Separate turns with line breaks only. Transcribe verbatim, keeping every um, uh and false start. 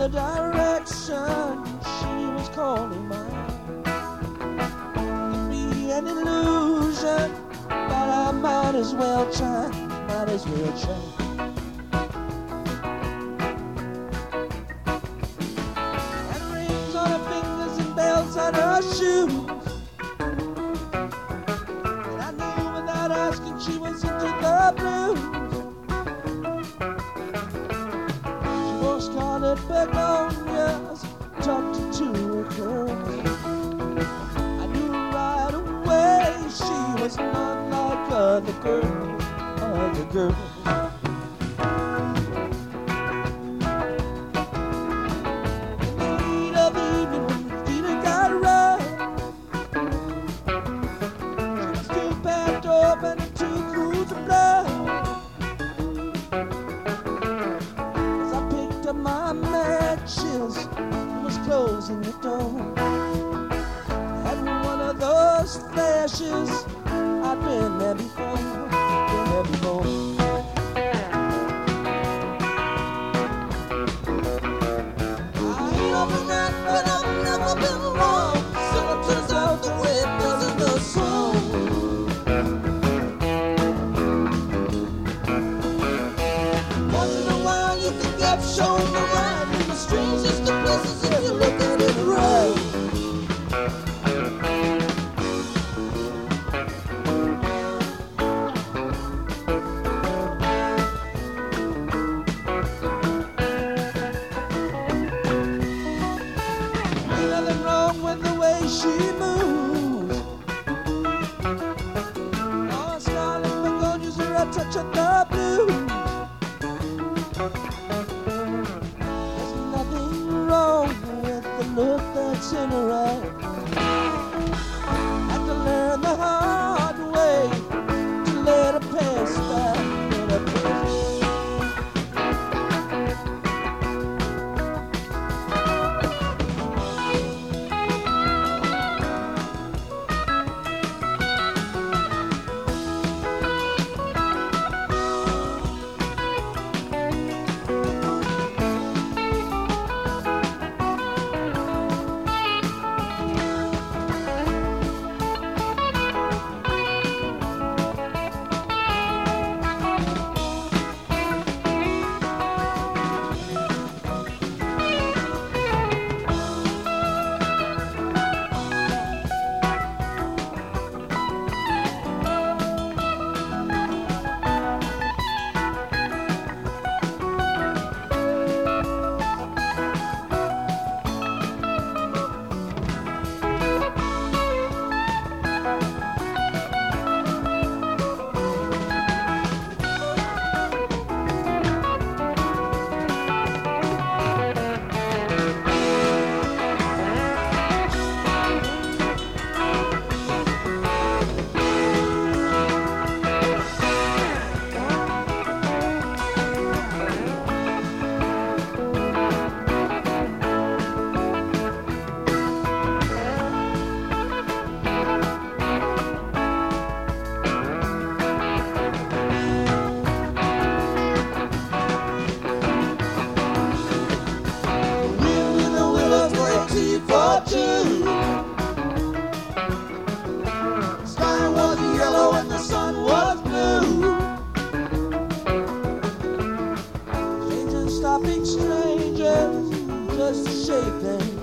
the direction she was calling mine. Could be an illusion, but I might as well try, might as well try. And rings on her fingers and bells on her shoes. And I knew without asking she was into the blues. Scarlet begonias tucked into her curls. I knew right away she was not like other girls, other girls. In the heat of the evening when the feeling got rough, she was too packed open and too cool to bluff. My matches was closing the door. Had one of those flashes. I've been there before, been there before. I ain't never right, but I've never been wrong. So it turns out the way it does in the song. Once in a while you can get shown around in the strangest of places if you look at it right. Ain't nothing wrong with the way she moves. Oh, scarlet begonias are a touch of the blue. Look that's in her eye. Had to learn the hard way to let her pass by, let her pass by. Sky was yellow and the sun was blue. Strangers stopping strangers just to shake them.